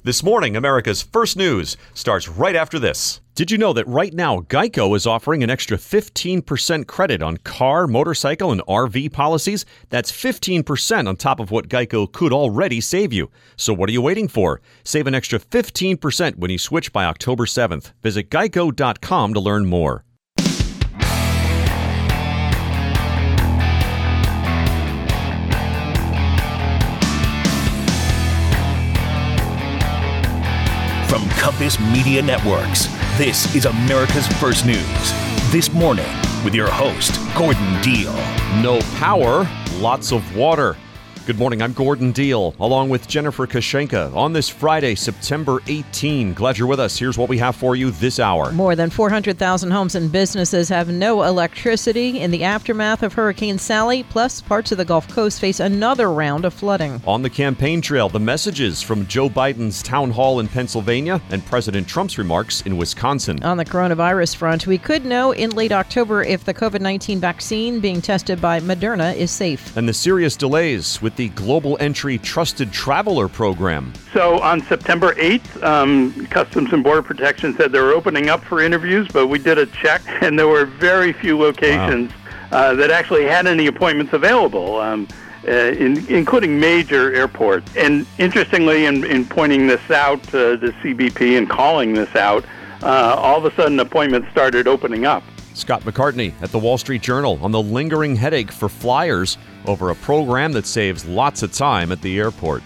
This morning, America's First News starts right after this. Did you know that right now, Geico is offering an extra 15% credit on car, motorcycle, and RV policies? That's 15% on top of what Geico could already save you. So what are you waiting for? Save an extra 15% when you switch by October 7th. Visit geico.com to learn more. From Compass Media Networks, this is America's First News. This morning, with your host, Gordon Deal. No power, lots of water. Good morning, I'm Gordon Deal, along with Jennifer Kashenka on this Friday, September 18. Glad you're with us. Here's what we have for you this hour. More than 400,000 homes and businesses have no electricity in the aftermath of Hurricane Sally, plus parts of the Gulf Coast face another round of flooding. On the campaign trail, the messages from Joe Biden's town hall in Pennsylvania and President Trump's remarks in Wisconsin. On the coronavirus front, we could know in late October if the COVID-19 vaccine being tested by Moderna is safe. And the serious delays with the Global Entry Trusted Traveler program. So on September 8th, Customs and Border Protection said they were opening up for interviews, but we did a check, and there were very few locations that actually had any appointments available, including major airports. And interestingly, in pointing this out to the CBP and calling this out, all of a sudden appointments started opening up. Scott McCartney at the Wall Street Journal on the lingering headache for flyers over a program that saves lots of time at the airport.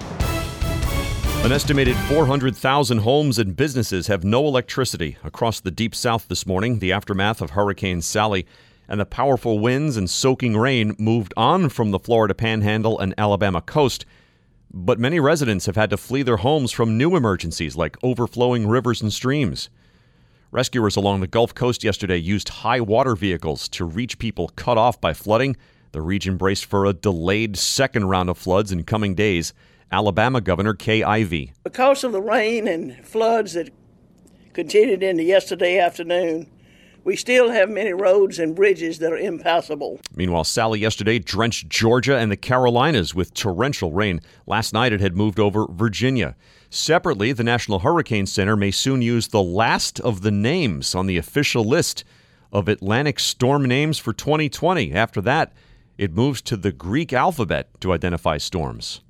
An estimated 400,000 homes and businesses have no electricity across the Deep South this morning. The aftermath of Hurricane Sally and the powerful winds and soaking rain moved on from the Florida Panhandle and Alabama coast. But many residents have had to flee their homes from new emergencies like overflowing rivers and streams. Rescuers along the Gulf Coast yesterday used high water vehicles to reach people cut off by flooding. The region braced for a delayed second round of floods in coming days. Alabama Governor Kay Ivey. Because of the rain and floods that continued into yesterday afternoon, we still have many roads and bridges that are impassable. Meanwhile, Sally yesterday drenched Georgia and the Carolinas with torrential rain. Last night it had moved over Virginia. Separately, the National Hurricane Center may soon use the last of the names on the official list of Atlantic storm names for 2020. After that, it moves to the Greek alphabet to identify storms.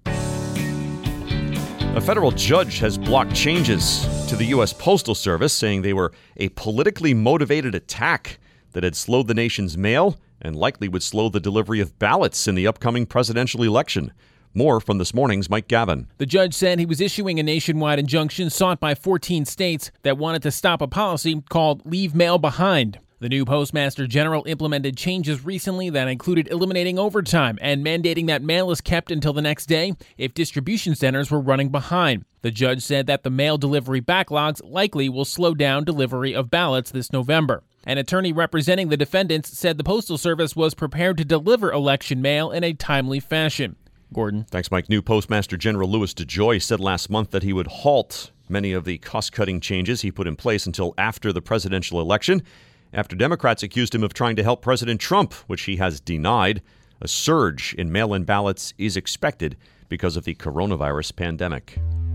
A federal judge has blocked changes to the U.S. Postal Service, saying they were a politically motivated attack that had slowed the nation's mail and likely would slow the delivery of ballots in the upcoming presidential election. More from this morning's Mike Gavin. The judge said he was issuing a nationwide injunction sought by 14 states that wanted to stop a policy called Leave Mail Behind. The new Postmaster General implemented changes recently that included eliminating overtime and mandating that mail is kept until the next day if distribution centers were running behind. The judge said that the mail delivery backlogs likely will slow down delivery of ballots this November. An attorney representing the defendants said the Postal Service was prepared to deliver election mail in a timely fashion. Gordon. Thanks, Mike. New Postmaster General Louis DeJoy said last month that he would halt many of the cost-cutting changes he put in place until after the presidential election, after Democrats accused him of trying to help President Trump, which he has denied. A surge in mail-in ballots is expected because of the coronavirus pandemic.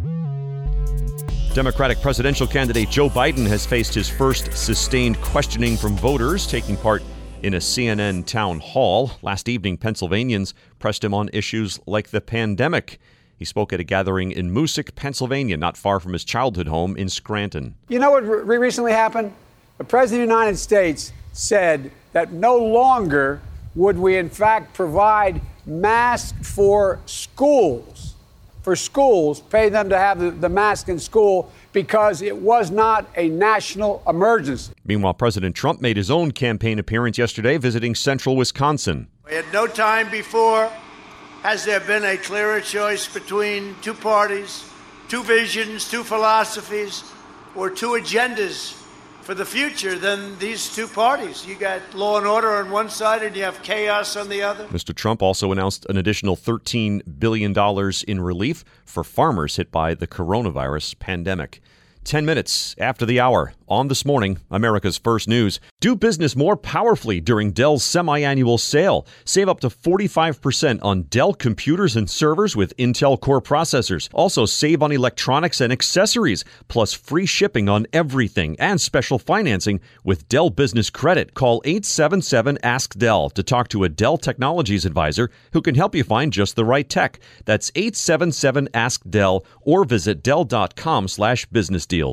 Democratic presidential candidate Joe Biden has faced his first sustained questioning from voters, taking part in a CNN town hall. Last evening, Pennsylvanians pressed him on issues like the pandemic. He spoke at a gathering in Moosic, Pennsylvania, not far from his childhood home in Scranton. You know what recently happened? The President of the United States said that no longer would we, in fact, provide masks for schools, pay them to have the mask in school because it was not a national emergency. Meanwhile, President Trump made his own campaign appearance yesterday, visiting central Wisconsin. At no time before has there been a clearer choice between two parties, two visions, two philosophies, or two agendas for the future than these two parties. You got law and order on one side and you have chaos on the other. Mr. Trump also announced an additional $13 billion in relief for farmers hit by the coronavirus pandemic. 10 minutes after the hour on This Morning, America's First News. Do business more powerfully during Dell's semi-annual sale. Save up to 45% on Dell computers and servers with Intel Core processors. Also save on electronics and accessories, plus free shipping on everything and special financing with Dell Business Credit. Call 877-ASK-DELL to talk to a Dell Technologies advisor who can help you find just the right tech. That's 877-ASK-DELL or visit Dell.com/business deals.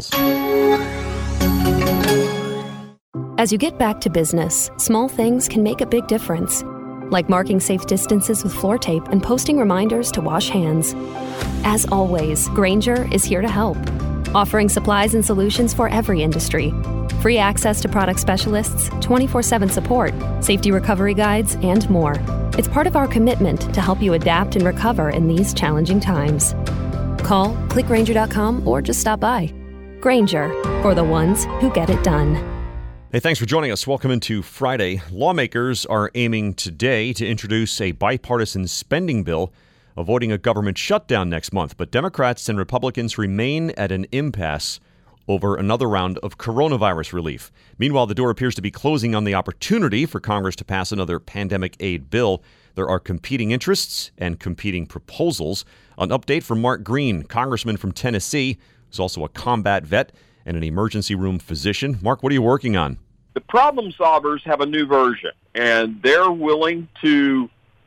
As you get back to business, small things can make a big difference. Like marking safe distances with floor tape and posting reminders to wash hands. As always, Grainger is here to help, offering supplies and solutions for every industry. Free access to product specialists, 24/7 support, safety recovery guides, and more. It's part of our commitment to help you adapt and recover in these challenging times. Call, click Grainger.com, or just stop by. Grainger, for the ones who get it done. Hey, thanks for joining us. Welcome into Friday. Lawmakers are aiming today to introduce a bipartisan spending bill, avoiding a government shutdown next month. But Democrats and Republicans remain at an impasse over another round of coronavirus relief. Meanwhile, the door appears to be closing on the opportunity for Congress to pass another pandemic aid bill. There are competing interests and competing proposals. An update from Mark Green, congressman from Tennessee, who's also a combat vet and an emergency room physician. Mark, what are you working on? The problem solvers have a new version, and they're willing to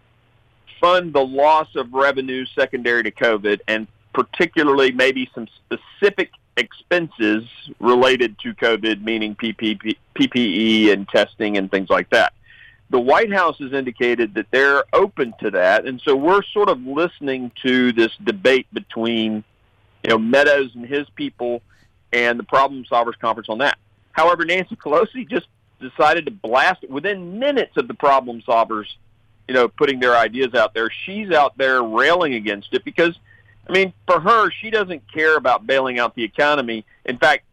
fund the loss of revenue secondary to COVID, and particularly maybe some specific expenses related to COVID, meaning PPE and testing and things like that. The White House has indicated that they're open to that, and so we're sort of listening to this debate between Meadows and his people and the Problem Solvers Conference on that. However, Nancy Pelosi just decided to blast it within minutes of the Problem Solvers, putting their ideas out there. She's out there railing against it because, for her, she doesn't care about bailing out the economy. In fact,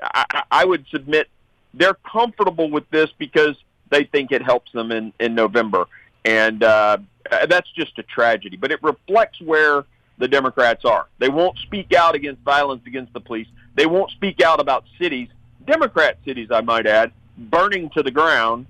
I would submit they're comfortable with this because they think it helps them in November. And that's just a tragedy. But it reflects where the Democrats are. They won't speak out against violence against the police. They won't speak out about cities, Democrat cities, I might add, burning to the ground.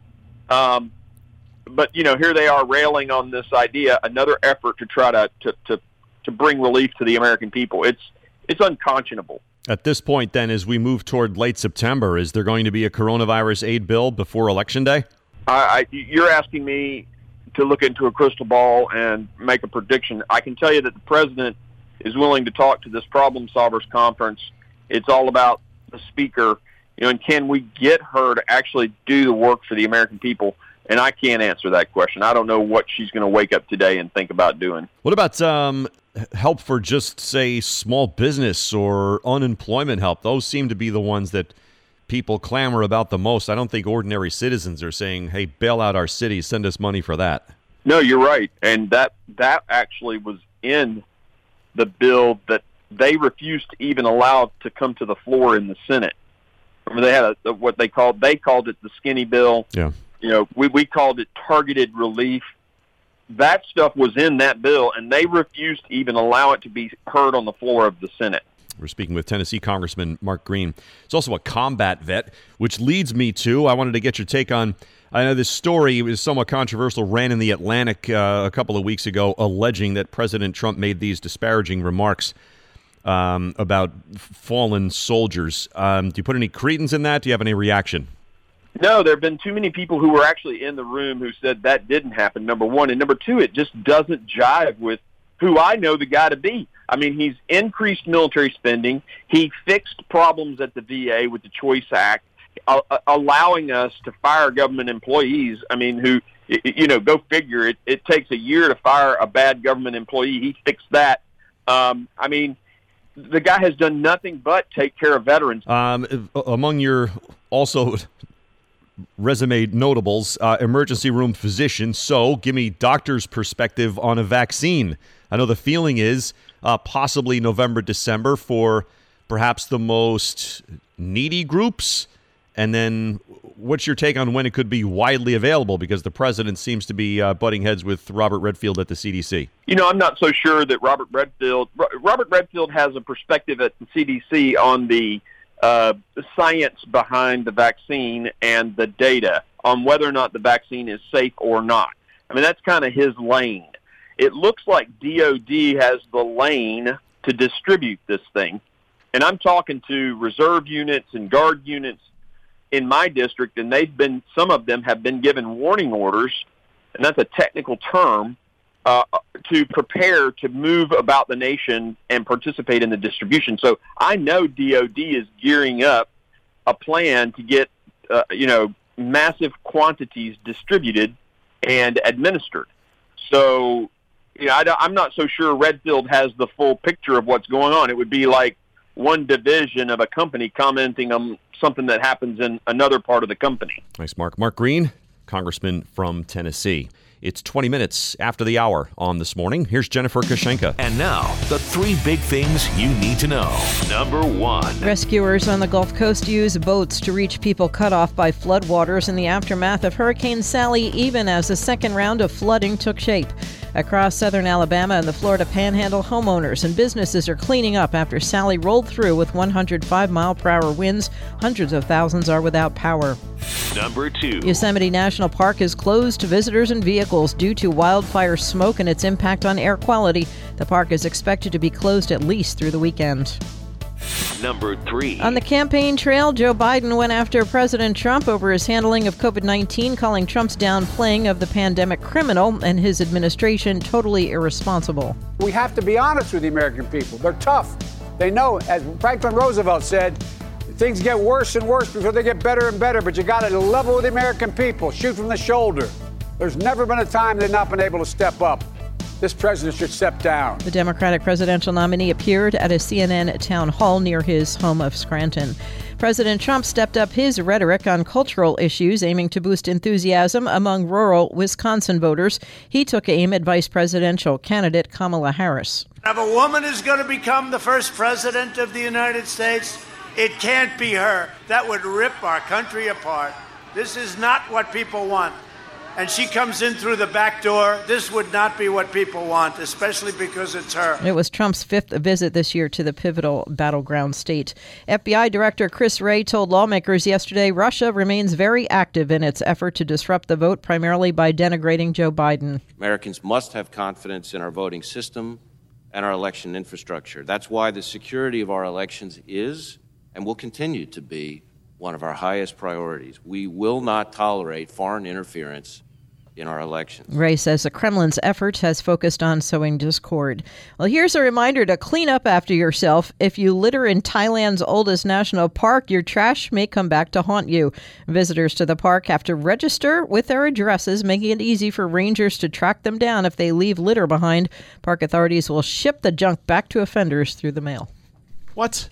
But, here they are railing on this idea, another effort to try to bring relief to the American people. It's unconscionable. At this point, then, as we move toward late September, is there going to be a coronavirus aid bill before Election Day? You're asking me to look into a crystal ball and make a prediction. I can tell you that the president is willing to talk to this Problem Solvers Conference. It's all about the speaker, and can we get her to actually do the work for the American people? And I can't answer that question. I don't know what she's going to wake up today and think about doing. What about help for just, say, small business or unemployment help? Those seem to be the ones that people clamor about the most. I don't think ordinary citizens are saying, hey, bail out our city, send us money for that. No, you're right. And that actually was in the bill that they refused to even allow to come to the floor in the Senate. Remember, they had what they called it the skinny bill. Yeah. We called it targeted relief. That stuff was in that bill, and they refused to even allow it to be heard on the floor of the Senate. We're speaking with Tennessee Congressman Mark Green. He's also a combat vet, which leads me to, I wanted to get your take on, I know this story was somewhat controversial, ran in the Atlantic a couple of weeks ago, alleging that President Trump made these disparaging remarks about fallen soldiers. Do you put any credence in that? Do you have any reaction? No, there have been too many people who were actually in the room who said that didn't happen, number one. And number two, it just doesn't jive with who I know the guy to be. He's increased military spending. He fixed problems at the VA with the Choice Act, allowing us to fire government employees. Who, go figure, it takes a year to fire a bad government employee. He fixed that. The guy has done nothing but take care of veterans. Among your also resume notables, emergency room physician. So give me doctor's perspective on a vaccine. I know the feeling is possibly November, December for perhaps the most needy groups. And then what's your take on when it could be widely available? Because the president seems to be butting heads with Robert Redfield at the CDC. I'm not so sure that Robert Redfield has a perspective at the CDC on the science behind the vaccine and the data on whether or not the vaccine is safe or not. I mean, that's kind of his lane. It looks like DOD has the lane to distribute this thing. And I'm talking to reserve units and guard units in my district, and some of them have been given warning orders, and that's a technical term, to prepare to move about the nation and participate in the distribution. So I know DOD is gearing up a plan to get, massive quantities distributed and administered. So, I'm not so sure Redfield has the full picture of what's going on. It would be like one division of a company commenting on something that happens in another part of the company. Thanks, Mark. Mark Green, Congressman from Tennessee. It's 20 minutes after the hour on This Morning. Here's Jennifer Kushenka. And now, the 3 big things you need to know. Number 1. Rescuers on the Gulf Coast use boats to reach people cut off by floodwaters in the aftermath of Hurricane Sally, even as a second round of flooding took shape. Across southern Alabama and the Florida Panhandle, homeowners and businesses are cleaning up after Sally rolled through with 105-mile-per-hour winds. Hundreds of thousands are without power. Number 2. Yosemite National Park is closed to visitors and vehicles due to wildfire smoke and its impact on air quality. The park is expected to be closed at least through the weekend. Number 3. On the campaign trail, Joe Biden went after President Trump over his handling of COVID-19, calling Trump's downplaying of the pandemic criminal and his administration totally irresponsible. We have to be honest with the American people. They're tough. They know, as Franklin Roosevelt said, things get worse and worse before they get better and better, but you got to level with the American people, shoot from the shoulder. There's never been a time they've not been able to step up. This president should step down. The Democratic presidential nominee appeared at a CNN town hall near his home of Scranton. President Trump stepped up his rhetoric on cultural issues, aiming to boost enthusiasm among rural Wisconsin voters. He took aim at vice presidential candidate Kamala Harris. If a woman is going to become the first president of the United States, it can't be her. That would rip our country apart. This is not what people want. And she comes in through the back door. This would not be what people want, especially because it's her. It was Trump's 5th visit this year to the pivotal battleground state. FBI Director Chris Wray told lawmakers yesterday Russia remains very active in its effort to disrupt the vote, primarily by denigrating Joe Biden. Americans must have confidence in our voting system and our election infrastructure. That's why the security of our elections is and will continue to be one of our highest priorities. We will not tolerate foreign interference in our elections. Wray says the Kremlin's effort has focused on sowing discord. Well, here's a reminder to clean up after yourself. If you litter in Thailand's oldest national park, your trash may come back to haunt you. Visitors to the park have to register with their addresses, making it easy for rangers to track them down if they leave litter behind. Park authorities will ship the junk back to offenders through the mail. What?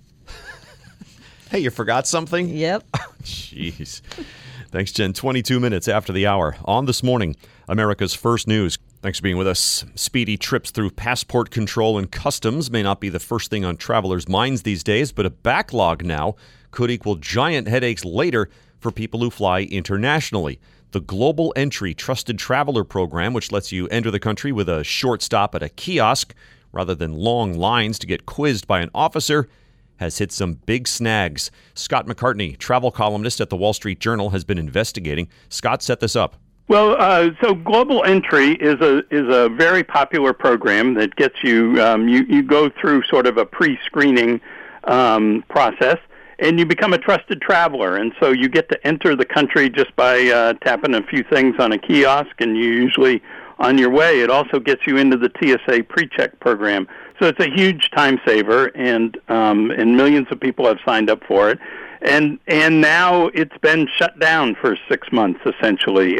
Hey, you forgot something? Yep. Jeez. Thanks, Jen. 22 minutes after the hour on This Morning, America's First News. Thanks for being with us. Speedy trips through passport control and customs may not be the first thing on travelers' minds these days, but a backlog now could equal giant headaches later for people who fly internationally. The Global Entry Trusted Traveler Program, which lets you enter the country with a short stop at a kiosk rather than long lines to get quizzed by an officer, has hit some big snags. Scott McCartney, travel columnist at the Wall Street Journal, has been investigating. Scott, set this up. Well, so Global Entry is a very popular program that gets you, you go through sort of a pre-screening process, and you become a trusted traveler. And so you get to enter the country just by tapping a few things on a kiosk, and you usually on your way. It also gets you into the TSA PreCheck program. So it's a huge time saver, and millions of people have signed up for it. And now it's been shut down for 6 months, essentially.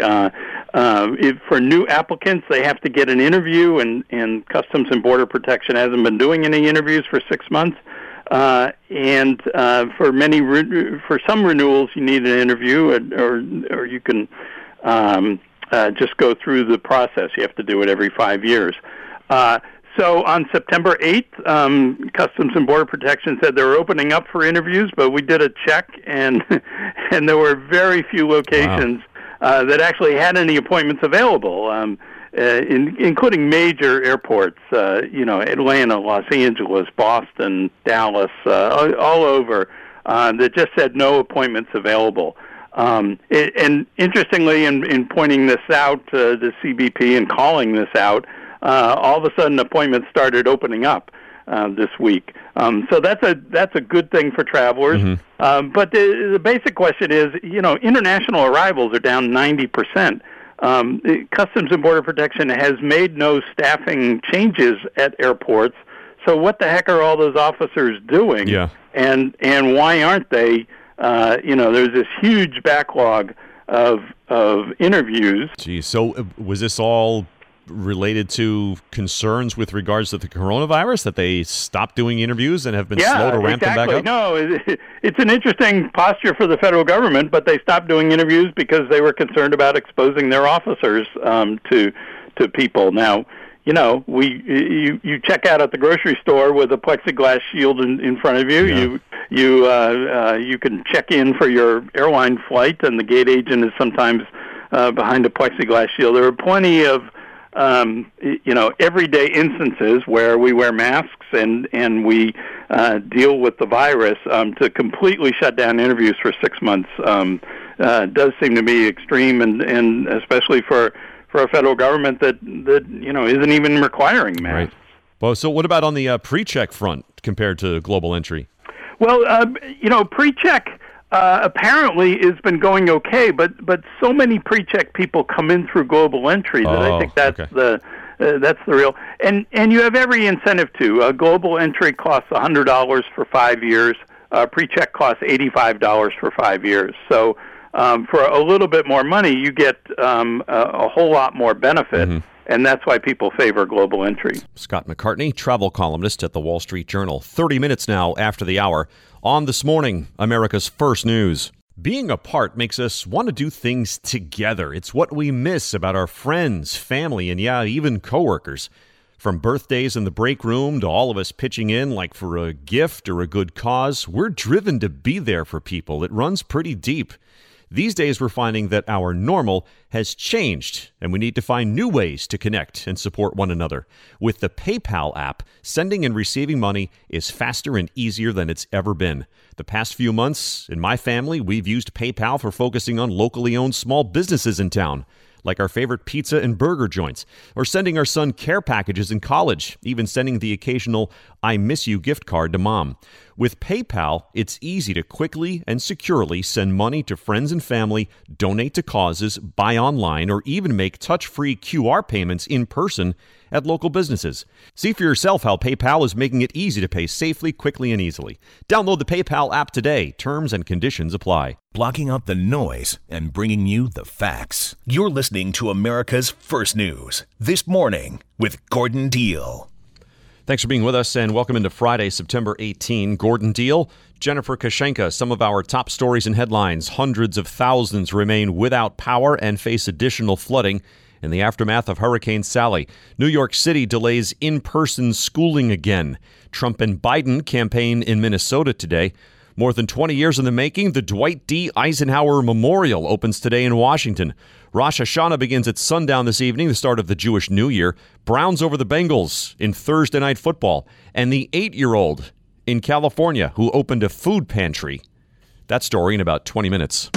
For new applicants, they have to get an interview, and Customs and Border Protection hasn't been doing any interviews for 6 months. And for some renewals, you need an interview, or you can just go through the process. You have to do it every 5 years. So on September 8th, Customs and Border Protection said they were opening up for interviews, but we did a check, and there were very few locations that actually had any appointments available, including major airports, Atlanta, Los Angeles, Boston, Dallas, all over. that just said no appointments available. And interestingly, in pointing this out to the CBP and calling this out, all of a sudden appointments started opening up this week. So that's a good thing for travelers. Mm-hmm. But the basic question is, international arrivals are down 90%. Customs and Border Protection has made no staffing changes at airports. So what the heck are all those officers doing? Yeah. And why aren't they? There's this huge backlog of interviews. Geez, so was this all related to concerns with regards to the coronavirus, that they stopped doing interviews and have been slow to ramp them back up? No, it's an interesting posture for the federal government, but they stopped doing interviews because they were concerned about exposing their officers to people. Now, you check out at the grocery store with a plexiglass shield in front of you. Yeah. You can check in for your airline flight, and the gate agent is sometimes behind a plexiglass shield. There are plenty of everyday instances where we wear masks and we deal with the virus. To completely shut down interviews for 6 months does seem to be extreme, and especially for a federal government that isn't even requiring masks. Right. Well, so what about on the pre-check front compared to Global Entry? Well, pre-check apparently has been going okay, but so many pre-check people come in through Global Entry that I think that's the real. And you have every incentive to. Global Entry costs $100 for 5 years. Pre-check costs $85 for 5 years. So for a little bit more money, you get a whole lot more benefit. Mm-hmm. And that's why people favor Global Entry. Scott McCartney, travel columnist at the Wall Street Journal. 30 minutes now after the hour. On This Morning, America's First News. Being apart makes us want to do things together. It's what we miss about our friends, family, and even coworkers. From birthdays in the break room to all of us pitching in like for a gift or a good cause, we're driven to be there for people. It runs pretty deep. These days, we're finding that our normal has changed, and we need to find new ways to connect and support one another. With the PayPal app, sending and receiving money is faster and easier than it's ever been. The past few months, in my family, we've used PayPal for focusing on locally owned small businesses in town, like our favorite pizza and burger joints, or sending our son care packages in college, even sending the occasional I miss you gift card to mom. With PayPal, it's easy to quickly and securely send money to friends and family, donate to causes, buy online, or even make touch-free QR payments in person at local businesses. See for yourself how PayPal is making it easy to pay safely, quickly, and easily. Download the PayPal app today. Terms and conditions apply. Blocking out the noise and bringing you the facts. You're listening to America's First News. This Morning with Gordon Deal. Thanks for being with us, and welcome into Friday, September 18. Gordon Deal, Jennifer Kashenka, some of our top stories and headlines. Hundreds of thousands remain without power and face additional flooding in the aftermath of Hurricane Sally. New York City delays in-person schooling again. Trump and Biden campaign in Minnesota today. More than 20 years in the making, the Dwight D. Eisenhower Memorial opens today in Washington. Rosh Hashanah begins at sundown this evening, the start of the Jewish New Year. Browns over the Bengals in Thursday Night Football. And the 8-year-old in California who opened a food pantry. That story in about 20 minutes.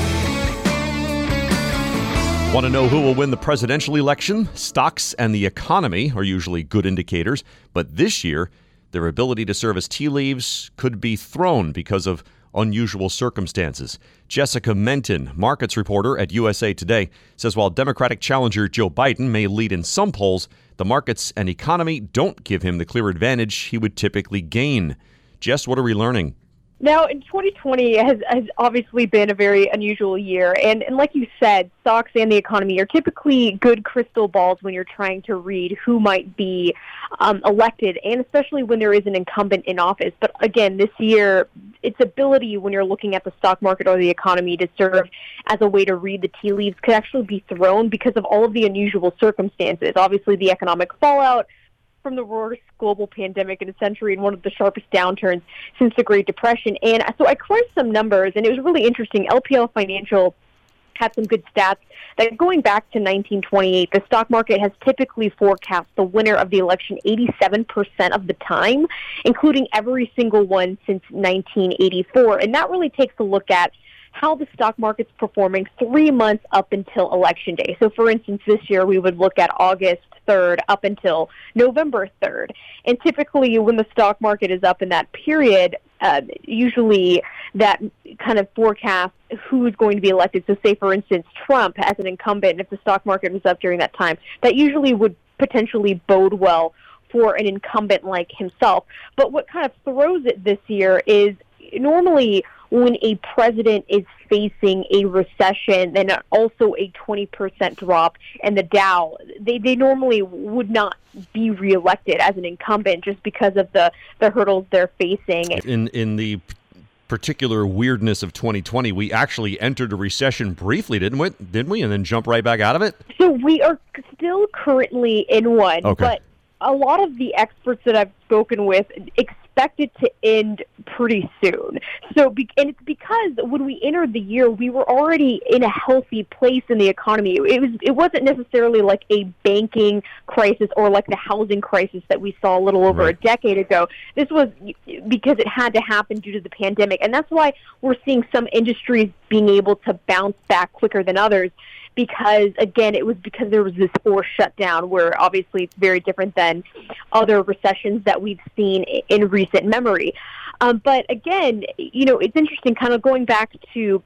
Want to know who will win the presidential election? Stocks and the economy are usually good indicators, but this year, their ability to serve as tea leaves could be thrown because of unusual circumstances. Jessica Menton, markets reporter at USA Today, says while Democratic challenger Joe Biden may lead in some polls, the markets and economy don't give him the clear advantage he would typically gain. Jess, what are we learning? Now, in 2020 has obviously been a very unusual year. And like you said, stocks and the economy are typically good crystal balls when you're trying to read who might be elected, and especially when there is an incumbent in office. But again, this year, its ability when you're looking at the stock market or the economy to serve as a way to read the tea leaves could actually be thrown because of all of the unusual circumstances. Obviously, the economic fallout from the worst global pandemic in a century and one of the sharpest downturns since the Great Depression. And so I crunched some numbers, and it was really interesting. LPL Financial had some good stats that going back to 1928, the stock market has typically forecast the winner of the election 87% of the time, including every single one since 1984. And that really takes a look at how the stock market's performing 3 months up until Election Day. So, for instance, this year we would look at August 3rd up until November 3rd. And typically when the stock market is up in that period, usually that kind of forecasts who's going to be elected. So say, for instance, Trump as an incumbent, if the stock market was up during that time, that usually would potentially bode well for an incumbent like himself. But what kind of throws it this year is normally when a president is facing a recession and also a 20% drop in the Dow, they normally would not be reelected as an incumbent just because of the hurdles they're facing. In the particular weirdness of 2020, we actually entered a recession briefly, didn't we? And then jump right back out of it? So we are still currently in one, but a lot of the experts that I've spoken with expect it to end pretty soon. And it's because when we entered the year, we were already in a healthy place in the economy. It wasn't necessarily like a banking crisis or like the housing crisis that we saw a little over a decade ago. This was because it had to happen due to the pandemic. And that's why we're seeing some industries being able to bounce back quicker than others. Because, again, it was because there was this forced shutdown where obviously it's very different than other recessions that we've seen in recent memory. But, again, it's interesting kind of going back to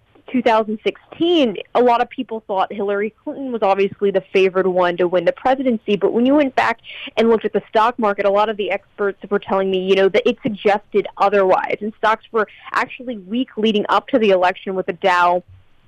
2016, a lot of people thought Hillary Clinton was obviously the favored one to win the presidency. But when you went back and looked at the stock market, a lot of the experts were telling me, that it suggested otherwise. And stocks were actually weak leading up to the election with the Dow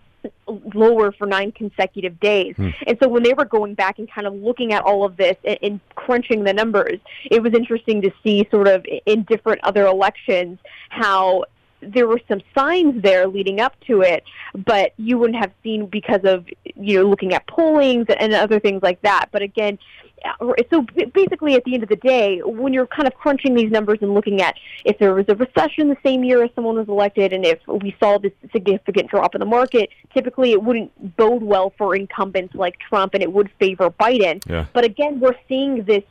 lower for 9 consecutive days. And so when they were going back and kind of looking at all of this and crunching the numbers, it was interesting to see sort of in different other elections how there were some signs there leading up to it, but you wouldn't have seen because of, looking at pollings and other things like that. But again, so basically at the end of the day, when you're kind of crunching these numbers and looking at if there was a recession the same year as someone was elected and if we saw this significant drop in the market, typically it wouldn't bode well for incumbents like Trump and it would favor Biden. Yeah. But again, we're seeing this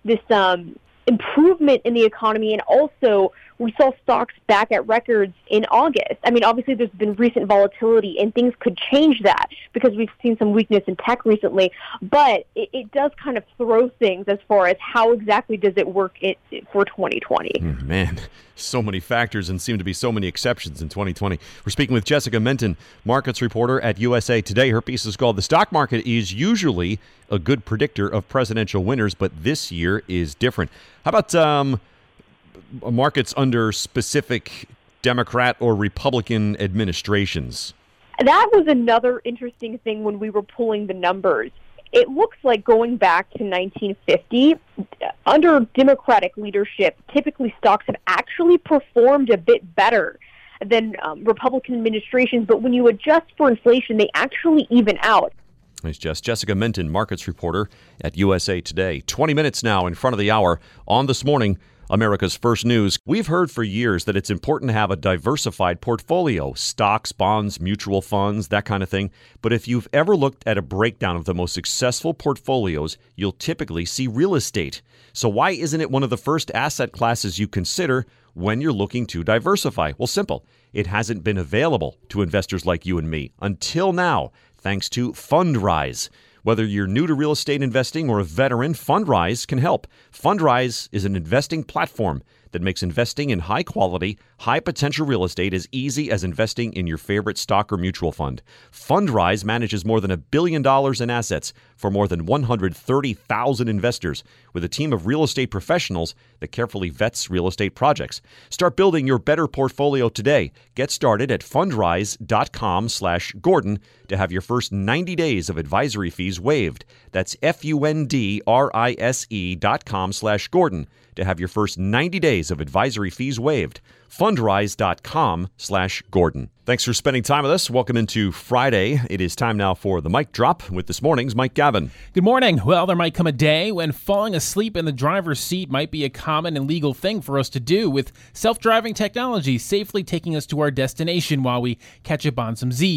improvement in the economy, and also we saw stocks back at records in August. I mean, obviously there's been recent volatility and things could change that because we've seen some weakness in tech recently, but it does kind of throw things as far as how exactly does it work for 2020. Man, so many factors and seem to be so many exceptions in 2020. We're speaking with Jessica Minton, markets reporter at USA Today. Her piece is called "The Stock Market is Usually a Good Predictor of Presidential Winners, but This Year is Different." How about markets under specific Democrat or Republican administrations? That was another interesting thing when we were pulling the numbers. It looks like going back to 1950, under Democratic leadership, typically stocks have actually performed a bit better than Republican administrations, but when you adjust for inflation, they actually even out. Thanks, Jess. Jessica Minton, markets reporter at USA Today. 20 minutes now in front of the hour on This Morning, America's First News. We've heard for years that it's important to have a diversified portfolio, stocks, bonds, mutual funds, that kind of thing. But if you've ever looked at a breakdown of the most successful portfolios, you'll typically see real estate. So why isn't it one of the first asset classes you consider when you're looking to diversify? Well, simple. It hasn't been available to investors like you and me until now, thanks to Fundrise. Whether you're new to real estate investing or a veteran, Fundrise can help. Fundrise is an investing platform that makes investing in high-quality, high-potential real estate as easy as investing in your favorite stock or mutual fund. Fundrise manages more than $1 billion in assets for more than 130,000 investors with a team of real estate professionals that carefully vets real estate projects. Start building your better portfolio today. Get started at fundrise.com/Gordon to have your first 90 days of advisory fees waived. That's fundrise.com/Gordon to have your first 90 days of advisory fees waived. Fundrise.com/Gordon. Thanks for spending time with us. Welcome into Friday. It is time now for the Mic Drop with this morning's Mike Gavin. Good morning. Well, there might come a day when falling asleep in the driver's seat might be a common and legal thing for us to do, with self-driving technology safely taking us to our destination while we catch up on some Z's.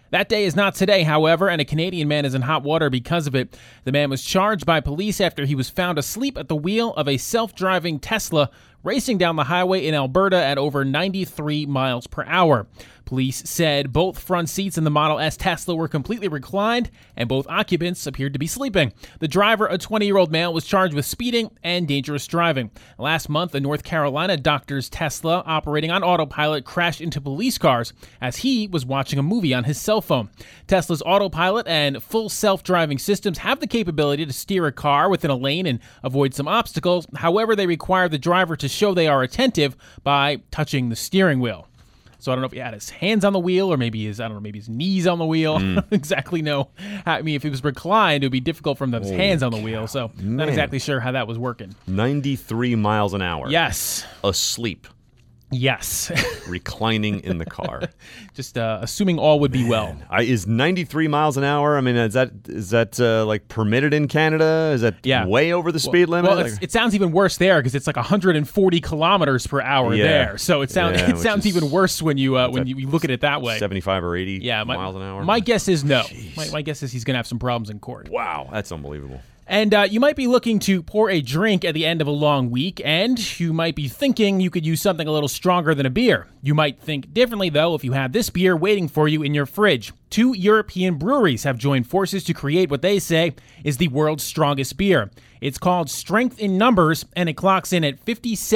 That day is not today, however, and a Canadian man is in hot water because of it. The man was charged by police after he was found asleep at the wheel of a self-driving Tesla racing down the highway in Alberta at over 93 miles per hour. Police said both front seats in the Model S Tesla were completely reclined, and both occupants appeared to be sleeping. The driver, a 20-year-old male, was charged with speeding and dangerous driving. Last month, a North Carolina doctor's Tesla operating on autopilot crashed into police cars as he was watching a movie on his cell phone. Tesla's autopilot and full self-driving systems have the capability to steer a car within a lane and avoid some obstacles. However, they require the driver to show they are attentive by touching the steering wheel. So I don't know if he had his hands on the wheel or maybe his knees on the wheel. I don't exactly know. I mean, if he was reclined, it would be difficult for him to have his hands on the wheel. So not exactly sure how that was working. 93 miles an hour. Yes. Asleep. Yes. Reclining in the car. Just assuming all would be well. Is 93 miles an hour? I mean, is that like permitted in Canada? Is that way over the speed limit? Well, it sounds even worse there because it's like 140 kilometers per hour there. So it sounds even worse when you look at it that way. 75 or 80 miles an hour? My guess is no. My guess is he's going to have some problems in court. Wow, that's unbelievable. And you might be looking to pour a drink at the end of a long week, and you might be thinking you could use something a little stronger than a beer. You might think differently, though, if you had this beer waiting for you in your fridge. 2 European breweries have joined forces to create what they say is the world's strongest beer. It's called Strength in Numbers, and it clocks in at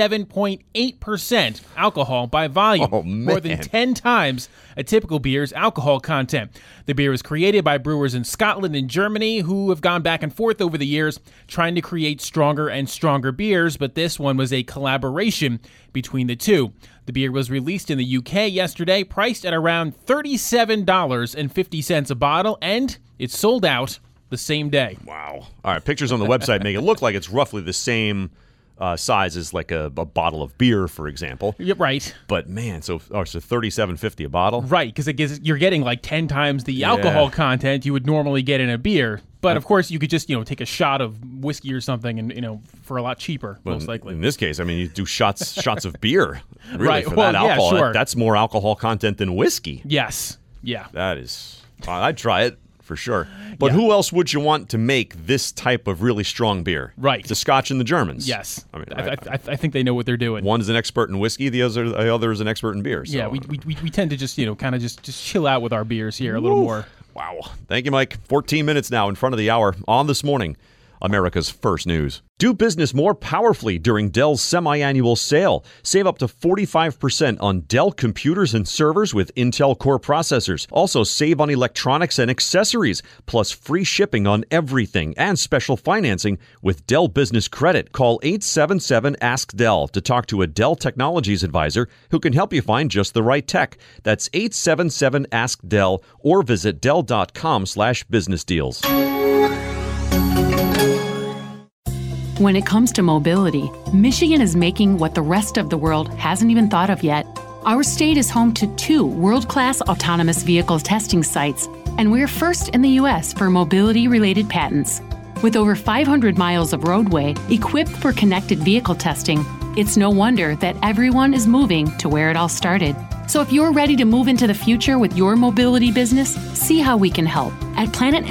57.8% alcohol by volume, more than 10 times a typical beer's alcohol content. The beer was created by brewers in Scotland and Germany who have gone back and forth over the years trying to create stronger and stronger beers, but this one was a collaboration between the two. The beer was released in the UK yesterday, priced at around $37.50 a bottle, and it sold out the same day. Wow. All right, pictures on the website make it look like it's roughly the same size as like a bottle of beer, for example. Yeah, right. But man, so $37.50 a bottle? Right, because you're getting like 10 times the alcohol content you would normally get in a beer. But of course, you could just take a shot of whiskey or something, and for a lot cheaper, most likely. In this case, I mean, you do shots of beer, really, right? For that alcohol. Yeah, sure. That's more alcohol content than whiskey. Yes. Yeah. That is. I'd try it for sure. But who else would you want to make this type of really strong beer? Right. The Scotch and the Germans. Yes. I mean, I think they know what they're doing. One is an expert in whiskey. The other is an expert in beer. So. Yeah. We tend to just kind of just chill out with our beers here a little more. Wow. Thank you, Mike. 14 minutes now in front of the hour on This Morning, America's First News. Do business more powerfully during Dell's semi-annual sale. Save up to 45% on Dell computers and servers with Intel Core processors. Also save on electronics and accessories, plus free shipping on everything and special financing with Dell Business Credit. Call 877-ASK-DELL to talk to a Dell Technologies advisor who can help you find just the right tech. That's 877-ASK-DELL or visit Dell.com/business deals. When it comes to mobility, Michigan is making what the rest of the world hasn't even thought of yet. Our state is home to 2 world-class autonomous vehicle testing sites, and we're first in the U.S. for mobility-related patents. With over 500 miles of roadway equipped for connected vehicle testing, it's no wonder that everyone is moving to where it all started. So if you're ready to move into the future with your mobility business, see how we can help at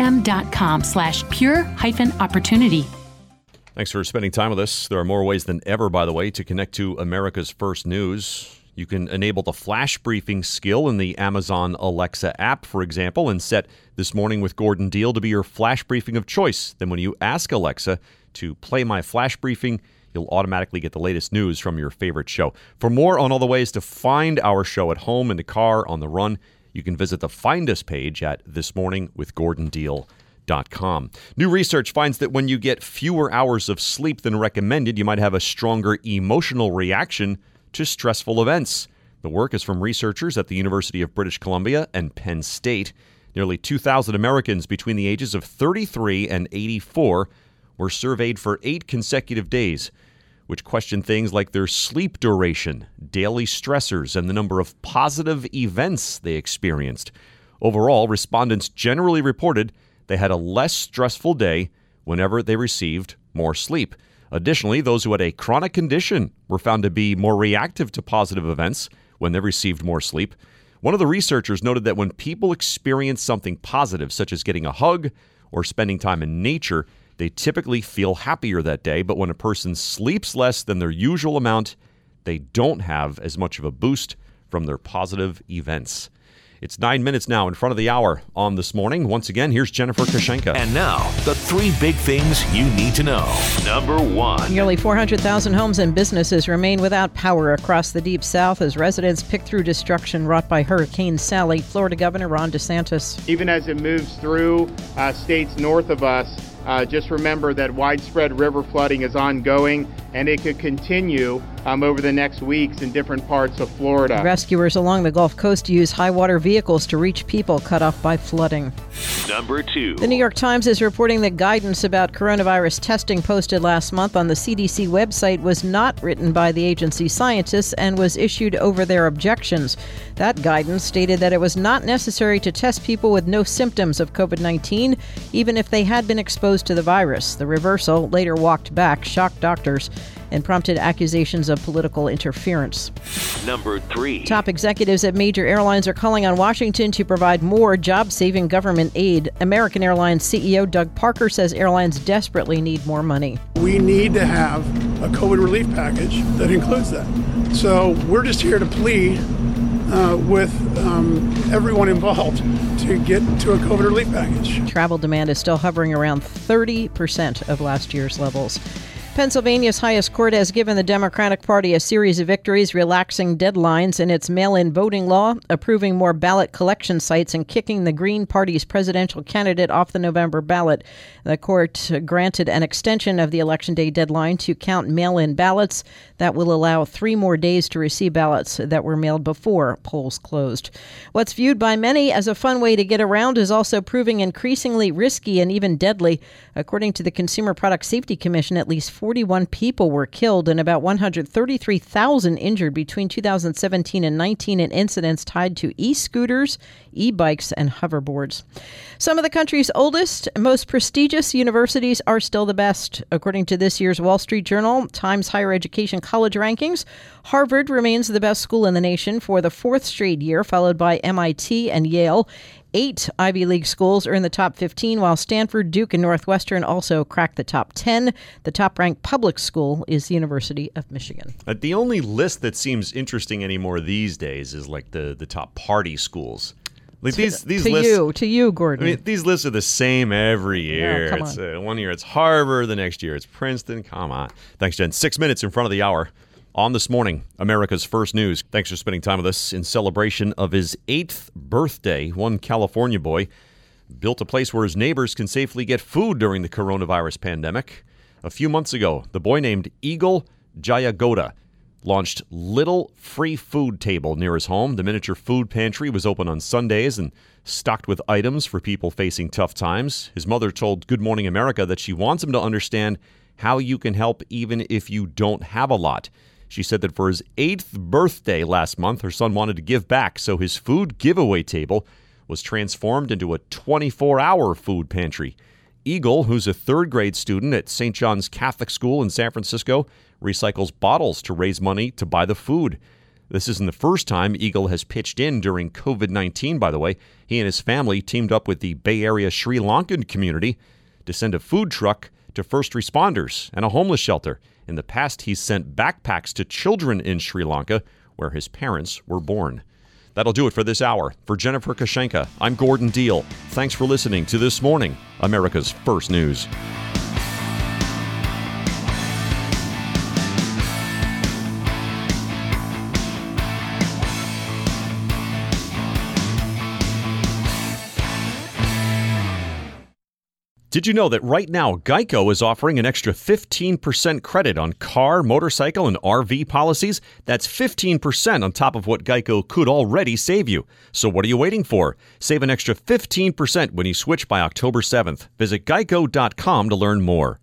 planetm.com/pure-opportunity. Thanks for spending time with us. There are more ways than ever, by the way, to connect to America's First News. You can enable the flash briefing skill in the Amazon Alexa app, for example, and set This Morning with Gordon Deal to be your flash briefing of choice. Then when you ask Alexa to play my flash briefing, you'll automatically get the latest news from your favorite show. For more on all the ways to find our show at home, in the car, on the run, you can visit the Find Us page at thismorningwithgordondeal.com. New research finds that when you get fewer hours of sleep than recommended, you might have a stronger emotional reaction to stressful events. The work is from researchers at the University of British Columbia and Penn State. Nearly 2,000 Americans between the ages of 33 and 84 were surveyed for 8 consecutive days, which questioned things like their sleep duration, daily stressors, and the number of positive events they experienced. Overall, respondents generally reported they had a less stressful day whenever they received more sleep. Additionally, those who had a chronic condition were found to be more reactive to positive events when they received more sleep. One of the researchers noted that when people experience something positive, such as getting a hug or spending time in nature, they typically feel happier that day. But when a person sleeps less than their usual amount, they don't have as much of a boost from their positive events. It's 9 minutes now in front of the hour on This Morning. Once again, here's Jennifer Kushenka. And now, the 3 big things you need to know. Number 1. Nearly 400,000 homes and businesses remain without power across the Deep South as residents pick through destruction wrought by Hurricane Sally. Florida Governor Ron DeSantis. Even as it moves through states north of us, just remember that widespread river flooding is ongoing, and it could continue over the next weeks in different parts of Florida. Rescuers along the Gulf Coast use high-water vehicles to reach people cut off by flooding. Number 2. The New York Times is reporting that guidance about coronavirus testing posted last month on the CDC website was not written by the agency's scientists and was issued over their objections. That guidance stated that it was not necessary to test people with no symptoms of COVID-19, even if they had been exposed to the virus. The reversal, later walked back, shocked doctors and prompted accusations of political interference. Number 3. Top executives at major airlines are calling on Washington to provide more job-saving government aid. American Airlines CEO Doug Parker says airlines desperately need more money. We need to have a COVID relief package that includes that. So we're just here to plead with everyone involved to get to a COVID relief package. Travel demand is still hovering around 30% of last year's levels. Pennsylvania's highest court has given the Democratic Party a series of victories, relaxing deadlines in its mail-in voting law, approving more ballot collection sites, and kicking the Green Party's presidential candidate off the November ballot. The court granted an extension of the Election Day deadline to count mail-in ballots. That will allow 3 more days to receive ballots that were mailed before polls closed. What's viewed by many as a fun way to get around is also proving increasingly risky and even deadly. According to the Consumer Product Safety Commission, at least 41 people were killed and about 133,000 injured between 2017 and 19 in incidents tied to e-scooters, e-bikes, and hoverboards. Some of the country's oldest, most prestigious universities are still the best. According to this year's Wall Street Journal Times Higher Education College rankings, Harvard remains the best school in the nation for the 4th straight year, followed by MIT and Yale. 8 Ivy League schools are in the top 15, while Stanford, Duke, and Northwestern also cracked the top 10. The top-ranked public school is the University of Michigan. The only list that seems interesting anymore these days is like the top party schools. Like these lists, to you, Gordon. I mean, these lists are the same every year. Yeah, come on. One year it's Harvard, the next year it's Princeton. Come on. Thanks, Jen. 6 minutes in front of the hour. On This Morning, America's First News. Thanks for spending time with us. In celebration of his 8th birthday, one California boy built a place where his neighbors can safely get food during the coronavirus pandemic. A few months ago, the boy named Eagle Jayagoda launched Little Free Food Table near his home. The miniature food pantry was open on Sundays and stocked with items for people facing tough times. His mother told Good Morning America that she wants him to understand how you can help even if you don't have a lot. She said that for his 8th birthday last month, her son wanted to give back, so his food giveaway table was transformed into a 24-hour food pantry. Eagle, who's a 3rd grade student at St. John's Catholic School in San Francisco, recycles bottles to raise money to buy the food. This isn't the first time Eagle has pitched in during COVID-19, by the way. He and his family teamed up with the Bay Area Sri Lankan community to send a food truck to first responders and a homeless shelter. In the past, he's sent backpacks to children in Sri Lanka, where his parents were born. That'll do it for this hour. For Jennifer Kushenka, I'm Gordon Deal. Thanks for listening to This Morning, America's First News. Did you know that right now Geico is offering an extra 15% credit on car, motorcycle, and RV policies? That's 15% on top of what Geico could already save you. So what are you waiting for? Save an extra 15% when you switch by October 7th. Visit geico.com to learn more.